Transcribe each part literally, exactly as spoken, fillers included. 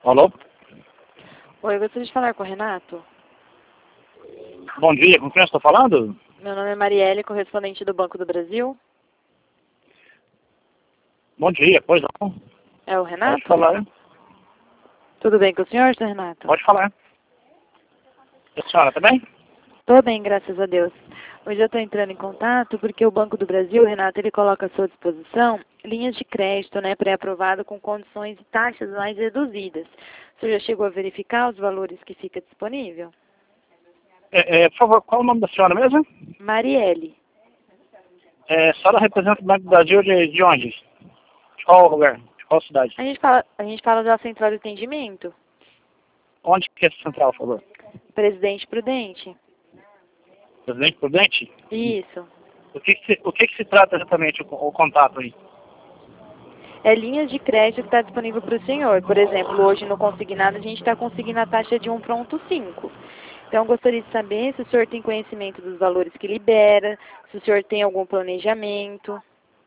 Alô? Oi, eu gostaria de falar com o Renato. Bom dia, com quem eu estou falando? Meu nome é Marielle, correspondente do Banco do Brasil. Bom dia, pois não. É o Renato? Pode falar. Tudo bem com o senhor, senhor Renato? Pode falar. E a senhora, tá bem? Tô bem, graças a Deus. Hoje eu estou entrando em contato porque o Banco do Brasil, Renato, ele coloca à sua disposição linhas de crédito, né, pré-aprovado com condições e taxas mais reduzidas. O senhor já chegou a verificar os valores que fica disponível? É, é, por favor, qual é o nome da senhora mesmo? Marielle. É, a senhora representa o Banco do Brasil de, de onde? De qual lugar? De qual cidade? A gente fala, a gente fala da central de atendimento. Onde que é essa central, por favor? Presidente Prudente. Presidente Prudente? Isso. O que que se, o que que se trata exatamente o, o contato aí? É linhas de crédito que está disponível para o senhor. Por exemplo, hoje no consignado a gente está conseguindo a taxa de um ponto cinco. Então, eu gostaria de saber se o senhor tem conhecimento dos valores que libera, se o senhor tem algum planejamento.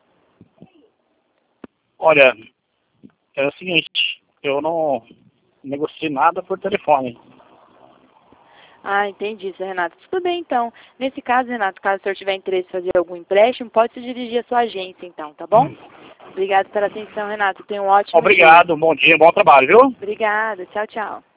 Olha, é o seguinte, eu não negocio nada por telefone. Ah, entendi, senhor Renato. Tudo bem, então. Nesse caso, Renato, caso o senhor tiver interesse em fazer algum empréstimo, pode se dirigir à sua agência, então, tá bom? Obrigado pela atenção, Renato. Tenha um ótimo dia. Obrigado, bom dia, bom trabalho, viu? Obrigada. Tchau, tchau.